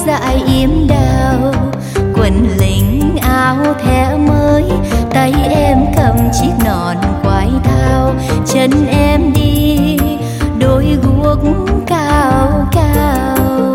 dải yếm đào, quần lính áo thẻ mới, tay em cầm chiếc nón quai thao, chân em đi đôi guốc cao cao.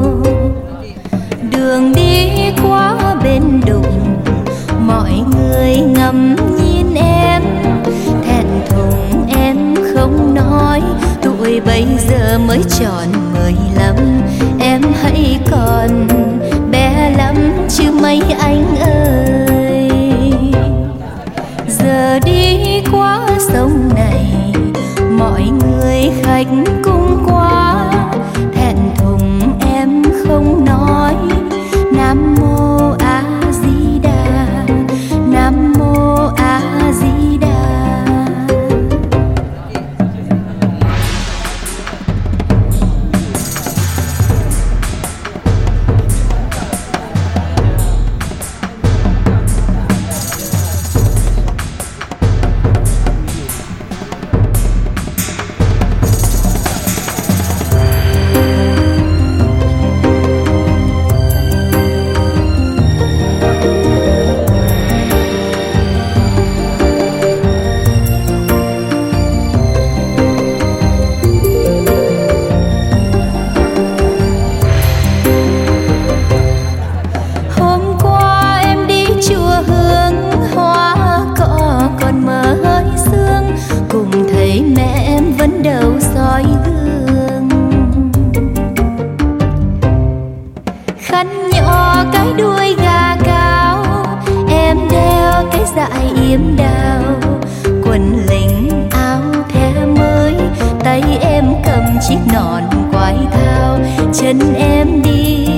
Đường đi qua bên đụng, mọi người ngắm nhìn em, thẹn thùng em không nói, tuổi bây giờ mới tròn 15, em hãy còn bé lắm chứ mấy anh ơi. Giờ đi qua sông này, mọi người khách cùng qua, thẹn thùng em không nói, Nam Mô A Di Đà, Nam Mô A Di Đà. Khăn nhỏ cái đuôi gà cao, em đeo cái dải yếm đào, quần lính áo thẻ mới, tay em cầm chiếc nón quai thao, chân em đi